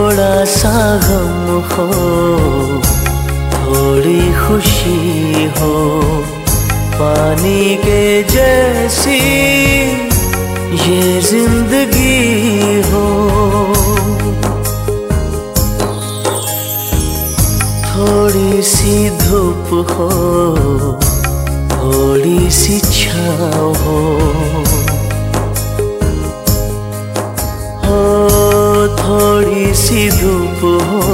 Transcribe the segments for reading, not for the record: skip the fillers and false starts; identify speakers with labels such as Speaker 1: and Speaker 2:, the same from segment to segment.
Speaker 1: थोड़ा सा गम हो, थोड़ी खुशी हो, पानी के जैसी ये जिंदगी हो। थोड़ी सी धूप हो, थोड़ी सी छाँव हो, थोड़ी सी धूप हो,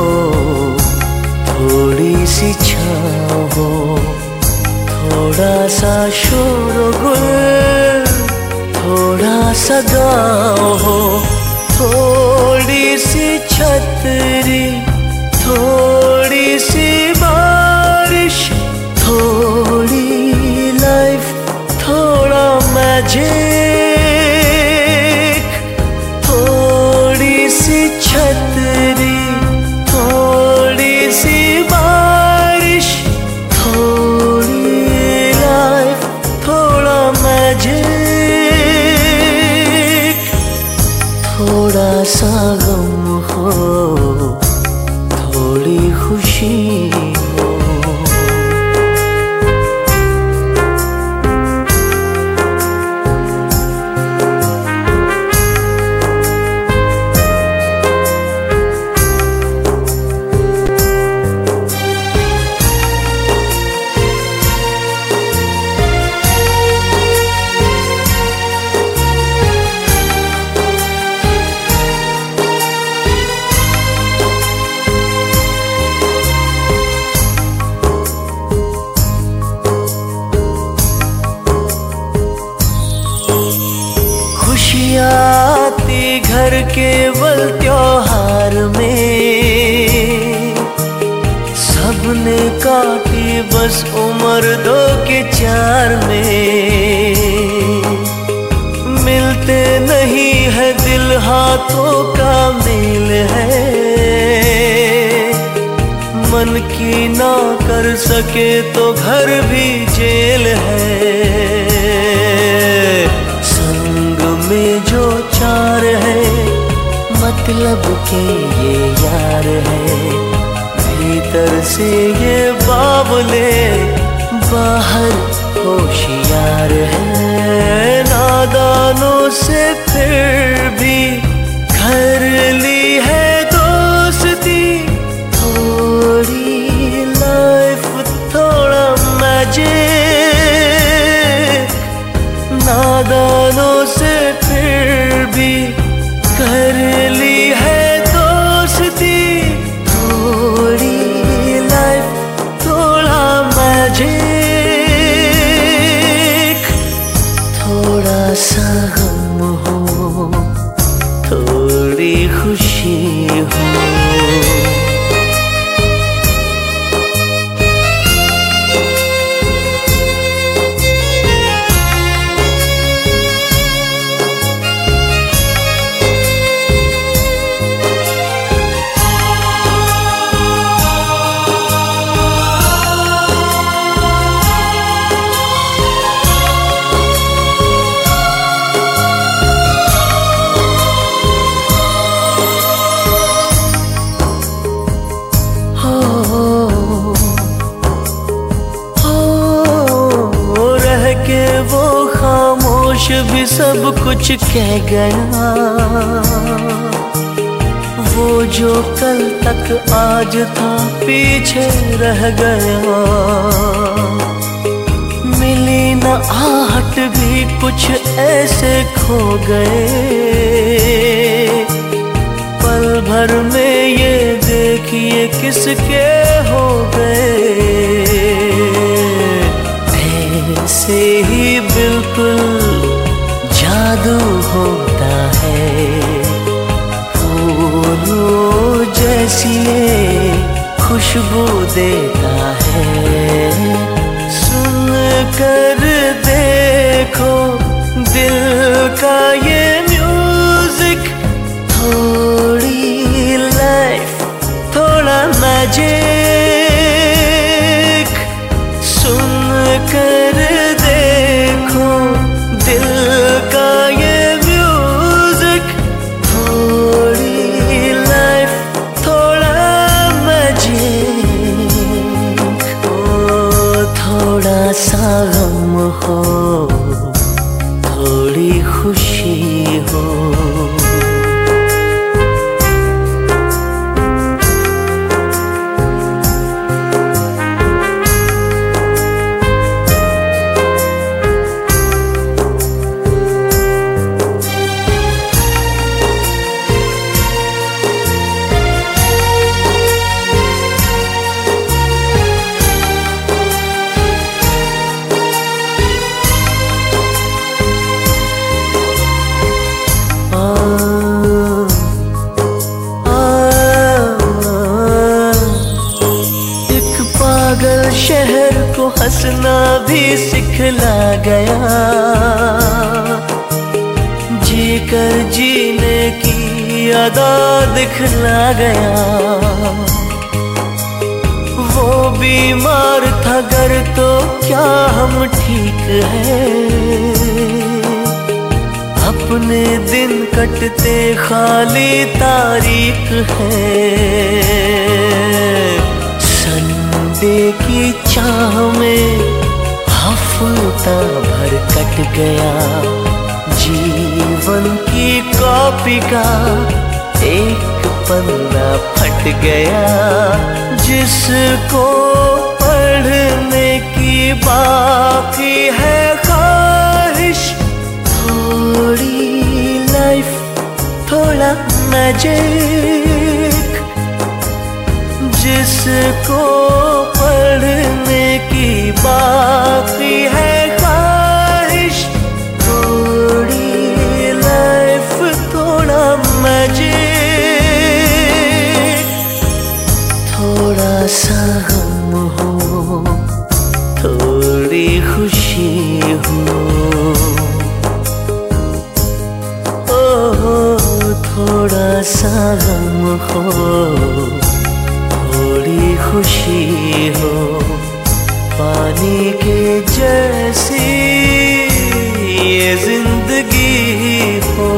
Speaker 1: थोड़ी सी छाँव हो, थोड़ा सा शोरगुल, थोड़ा सा गाँव हो, थोड़ी सी छतरी, थोड़ी सी बारिश, थोड़ी लाइफ, थोड़ा मैजिक, थोड़ी सी छतरी, थोड़ी सी बारिश, थोड़ी लाइफ, थोड़ा मैजिक, थोड़ा सा गम हो, थोड़ी खुशी हो। खुशियाँ आती घर केवल त्योहार में, सबने काटी बस उम्र 2 के 4 में। मिलते नहीं है दिल, हाथों का मेल है, मन की ना कर सके तो घर भी जेल है। में जो 4 है, मतलब के ये यार है, भीतर से ये बावले, बाहर होशियार है। नादानों से फिर भी कर ली है दोस्ती, थोड़ी लाइफ, थोड़ा मैजिक, नादानों से फिर भी कर ली है दोस्ती, थोड़ी लाइफ, थोड़ा मैजिक, थोड़ा सा गम हो, थोड़ी खुशी हो। वो खामोश भी सब कुछ कह गया, वो जो कल तक आज था पीछे रह गया। मिली न आहट भी कुछ ऐसे खो गए, पल भर में ये देखिए किसके हो गए। ऐसे ही बिल्कुल जादू होता है, फूलों जैसी ये खुशबू देता है। सुन कर देखो दिल का ये म्यूजिक, थोड़ी लाइफ, थोड़ा मैजिक, सुन कर देखो दिल का ये म्यूजिक, थोड़ी लाइफ, जीने की अदा दिखला गया। वो बीमार था घर तो क्या हम ठीक हैं, अपने दिन कटते खाली तारीख है। संडे की चाह में हफ्ता भर कट गया, जीवन की कॉपी का एक पन्ना फट गया। जिसको पढ़ने की बाकी है ख्वाहिश, थोड़ी लाइफ थोड़ा मैजिक। जिसको पढ़ने की बाकी है ख्वाहिश, थोड़ी लाइफ थोड़ा मैजिक। थोड़ा सा गम हो, थोड़ी खुशी हो, थोड़ा सा गम हो, थोड़ी खुशी हो, पानी के जैसी ये जिंदगी हो।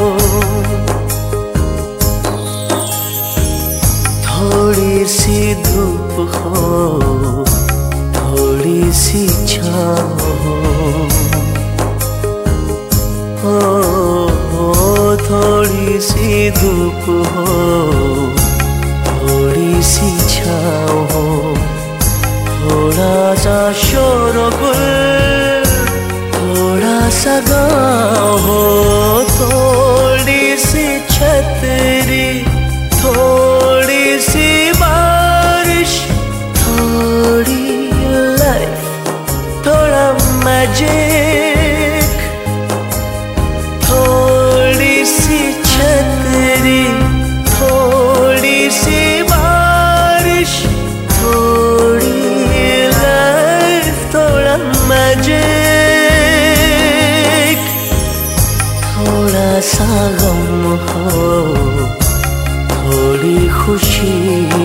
Speaker 1: थोड़ी सी धूप हो, थोड़ी सी छाँव हो, थोड़ी सी धूप हो, थोड़ी सी छाँव हो, थोड़ा सा शोर गुल, थोड़ा सा गाँव हो, थोड़ी सी छतरी, थोड़ी सी बारिश, थोड़ी लाइफ थोड़ा मैजिक। थोड़ी सी छतरी, थोड़ी सी बारिश, थोड़ी लाइफ थोड़ा मैजिक। थोड़ा सा गम हो, थोड़ी खुशी